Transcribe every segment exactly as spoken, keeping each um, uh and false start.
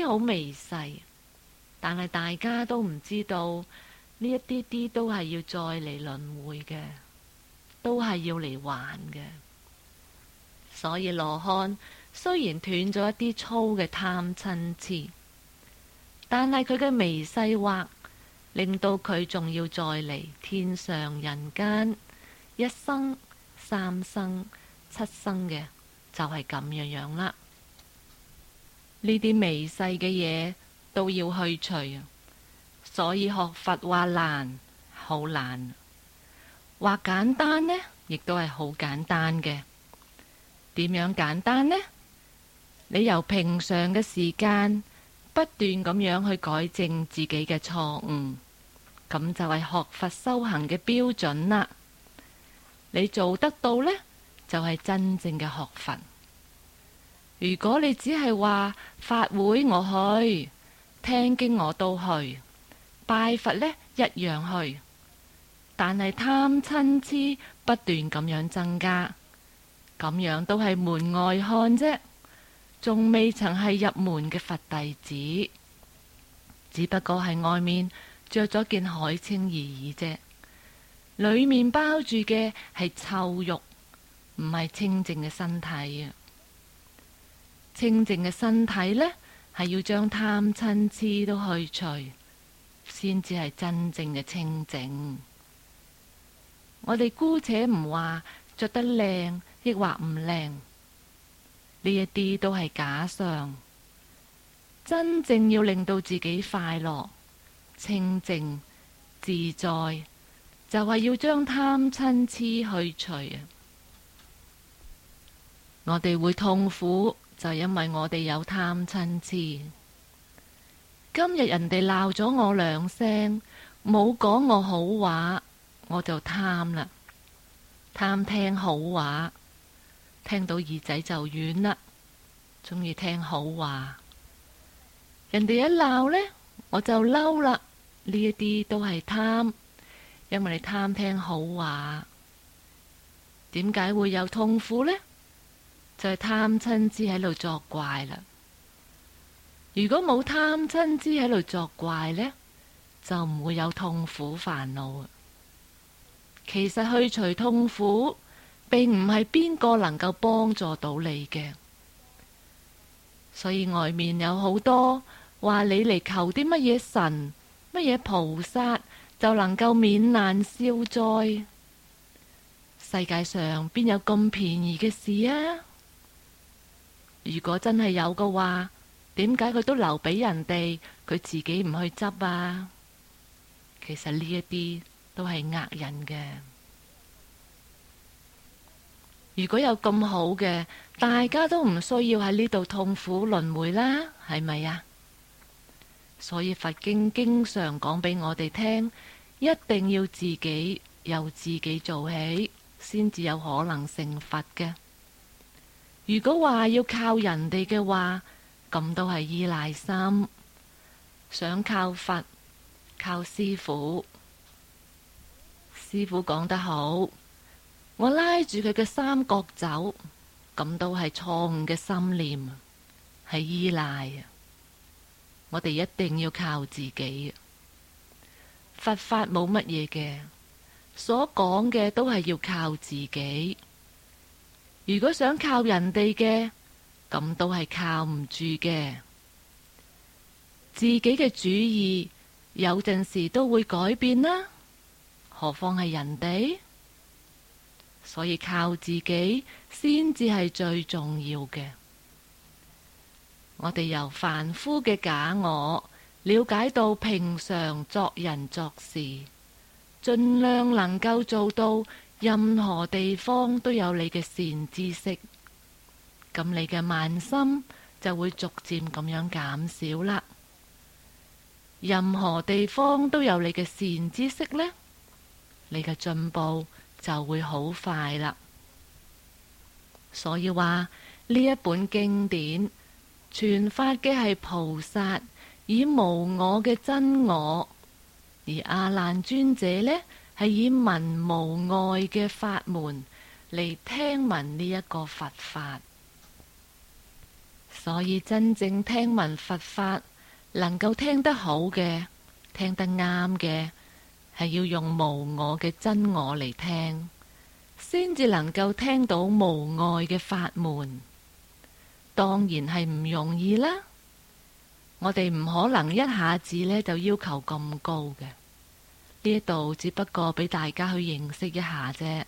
啲好微細，但係大家都唔知道呢一啲啲都係要再嚟輪迴嘅，都係要嚟還嘅。所以羅漢雖然斷咗一啲粗嘅貪嗔癡，但係佢嘅微細惑令到佢仲要再嚟天上人間，一生、三生、七生嘅就係咁樣樣啦。呢啲微細嘅嘢都要去除，所以學佛話難，好難；話簡單呢，亦都係好簡單嘅。點樣簡單呢？你由平常嘅時間不斷咁樣去改正自己嘅錯誤，咁就係學佛修行嘅標準啦。你做得到呢，就係真正嘅學佛。如果你只係話法會我去，聽經我都去，拜佛呢一樣去，但係貪嗔癡不斷咁樣增加，咁樣都係門外漢啫，仲未曾係入門嘅佛弟子，只不過係外面着咗件海青而已啫，裏面包住嘅係臭肉，唔係清淨嘅身體啊！清淨嘅身體呢，係要將貪嗔癡都去除，先至係真正嘅清淨。我哋姑且唔話着得靚，抑或唔靚，呢一啲都係假相。真正要令到自己快樂、清淨、自在，就係要將貪嗔癡去除啊！我哋會痛苦，就因為我哋有貪嗔癡。今日人哋鬧咗我兩聲，冇講我好話，我就貪啦，貪聽好話，聽到耳仔就軟啦，鍾意聽好話。人哋一鬧呢，我就嬲啦。呢一啲都係貪，因為你貪聽好話。點解會有痛苦呢？就係貪嗔癡喺度作怪啦。如果冇貪嗔癡喺度作怪呢，就唔會有痛苦煩惱。其實去除痛苦，並唔係邊個能夠幫助到你嘅。所以外面有好多話你嚟求啲乜嘢神、乜嘢菩薩就能夠免難消災。世界上邊有咁便宜嘅事啊？如果真係有嘅話，點解佢都留俾人哋，佢自己唔去執啊？其實呢一啲都係呃人嘅。如果有咁好嘅，大家都唔需要喺呢度痛苦輪迴啦，係咪啊？所以佛經經常講俾我哋聽，一定要自己由自己做起，先至有可能成佛嘅。如果話要靠人哋嘅話，咁都係依賴心，想靠佛、靠師父。師父講得好，我拉住佢嘅三角走，咁都係錯誤嘅心念，係依賴啊！我哋一定要靠自己。佛法冇乜嘢嘅，所講嘅都係要靠自己。如果想靠人哋嘅，咁都係靠唔住嘅。自己嘅主意有陣時都會改變啦，何況係人哋？所以靠自己先至係最重要嘅。我哋由凡夫嘅假我了解到平常作人作事，盡量能夠做到任何地方都有你嘅善知識，咁你嘅慢心就會逐漸咁樣減少啦。任何地方都有你嘅善知識呢，你嘅進步就會好快啦。所以話呢一本經典傳發嘅係菩薩以無我嘅真我，而阿難尊者呢係以文無礙嘅法門嚟聽聞呢一個佛法。 所以真正聽聞佛法，能夠聽得好嘅，聽得啱嘅，係要用無我嘅真我嚟聽，先至能夠聽到無礙嘅法門。當然係唔容易啦，我哋唔可能一下子呢就要求咁高嘅。呢度只不過俾大家去認識一下啫。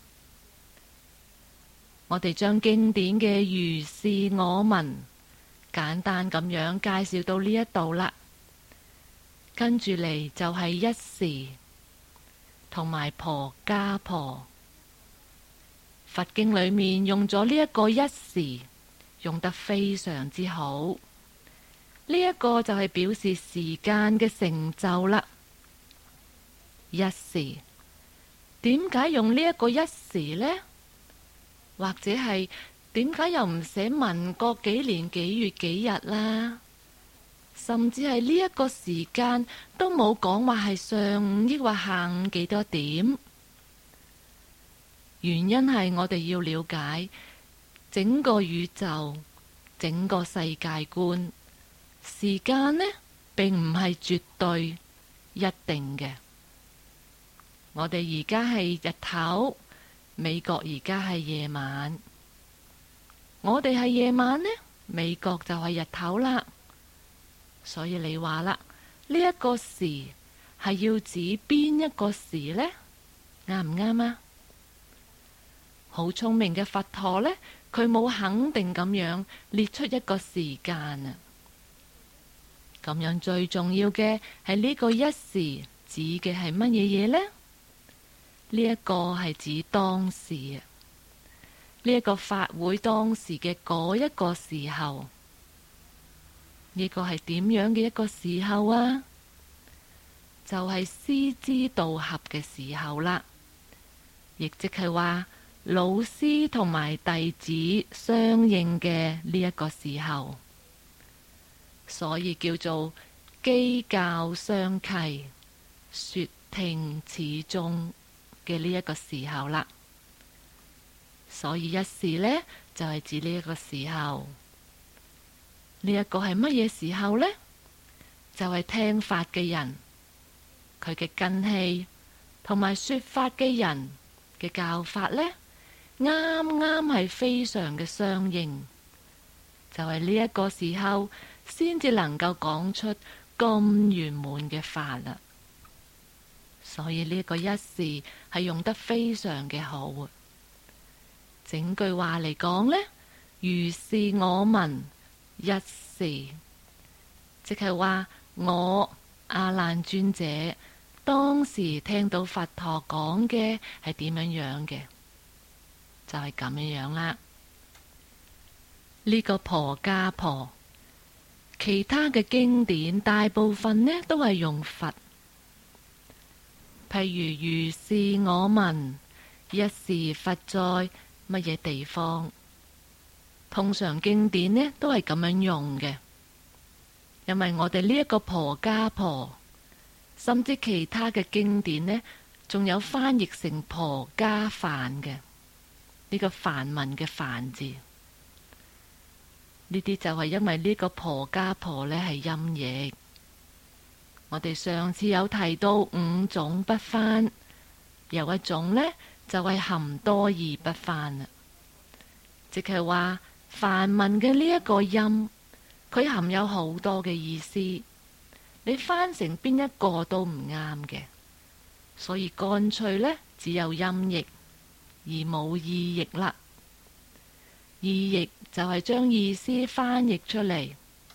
我哋將經典嘅如是我聞簡單咁樣介紹到呢一度啦，跟住嚟就係一時同埋婆家婆。佛經裏面用咗呢一個一時，用得非常之好。呢、這、一個就係表示時間嘅成就啦。一時，點解用呢一個一時呢？或者係點解又唔寫民國幾年幾月幾日啦？甚至係呢一個時間都冇講話係上午抑或下午幾多點？原因係我哋要了解整個宇宙、整個世界觀，時間呢並唔係絕對一定嘅。我哋而家係日頭，美國而家係夜晚。我哋係夜晚呢，美國就係日頭啦。所以你話啦，呢一個時係要指邊一個時呢？啱唔啱啊？好聰明嘅佛陀呢，佢冇肯定咁樣列出一個時間啊。咁樣最重要嘅係呢個一時指嘅係乜嘢嘢呢？呢一個係指當時啊，呢一個法會當時嘅嗰一個時候，呢個係點樣嘅一個時候啊？就係師資道合嘅時候啦，亦即係話老師同埋弟子相應嘅呢一個時候，所以叫做機教相契，說聽始終嘅呢一個時候啦。所以一時呢，就係指呢一個時候。呢一個係乜嘢時候呢？就係聽法嘅人，佢嘅根器同埋說法嘅人嘅教法呢，啱啱係非常嘅相應。就係呢一個時候先至能夠講出咁圓滿嘅法啦。所以呢個一時係用得非常嘅好。整句話嚟講呢，如是我聞一時，即係話我阿難尊者當時聽到佛陀講嘅係點樣樣嘅，就係咁樣樣啦。呢個婆家婆，其他嘅經典大部分呢都係用佛。譬如如是我聞一時佛在乜嘢地方，通常經典呢都係咁樣用嘅。因為我哋呢一個婆家婆，甚至其他嘅經典呢，仲有翻譯成婆家梵嘅，呢個梵文嘅梵字。呢啲就係因為呢個婆家婆呢係音譯。我哋上次有提到五種不翻，有一種呢就係含多義不翻啦，即係話梵文嘅呢一個音，佢含有好多嘅意思，你翻成邊一個都唔啱嘅，所以乾脆呢只有音譯而冇意譯啦。意譯就係將意思翻譯出嚟。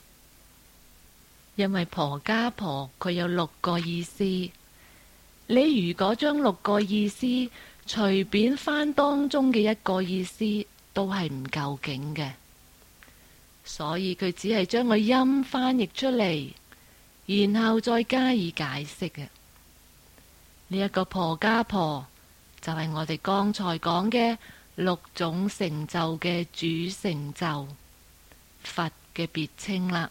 因為婆家婆佢有六個意思，你如果將六個意思隨便翻當中嘅一個意思，都係唔夠勁嘅。所以佢只係將個音翻譯出嚟，然後再加以解釋嘅。呢一個婆家婆就係我哋剛才講嘅六種成就嘅主成就，佛嘅別稱啦。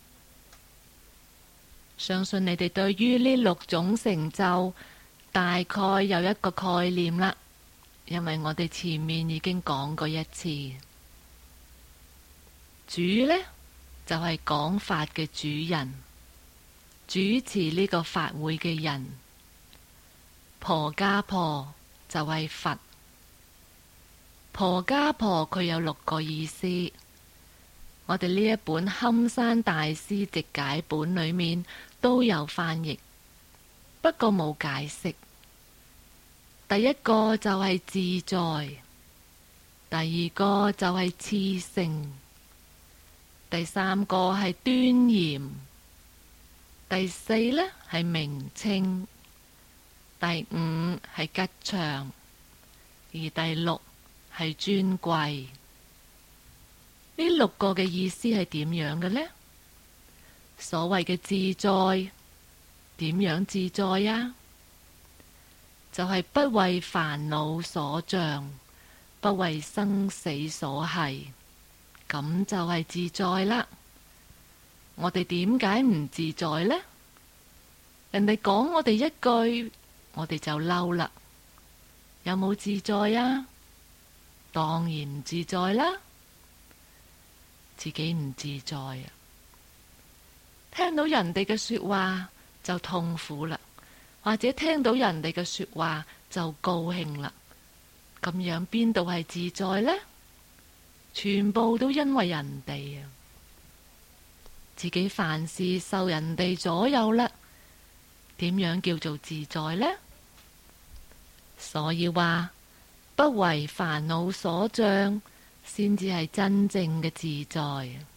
相信你哋對於呢六種成就大概有一個概念啦，因為我哋前面已經講過一次。主呢就係講法嘅主人，主持呢個法會嘅人。婆家婆就係佛。婆家婆佢有六個意思，我哋呢一本堪山大師直解本裏面都有翻譯，不過冇解釋。第一個就係自在，第二個就係熾盛，第三個係端嚴，第四呢係名稱，第五係吉祥，而第六係尊貴。呢六個嘅意思係點樣嘅呢？所謂嘅自在，點樣自在呀？就係不為煩惱所障，不為生死所繫，咁就係自在啦。我哋點解唔自在呢？人哋講我哋一句，我哋就嬲啦。有冇自在呀？當然唔自在啦，自己唔自在啊！聽到人哋嘅說話就痛苦啦，或者聽到人哋嘅說話就高興啦，咁樣邊度係自在呢？全部都因為人哋啊，自己凡事受人哋左右啦，點樣叫做自在呢？所以話不為煩惱所障，先至係真正嘅自在。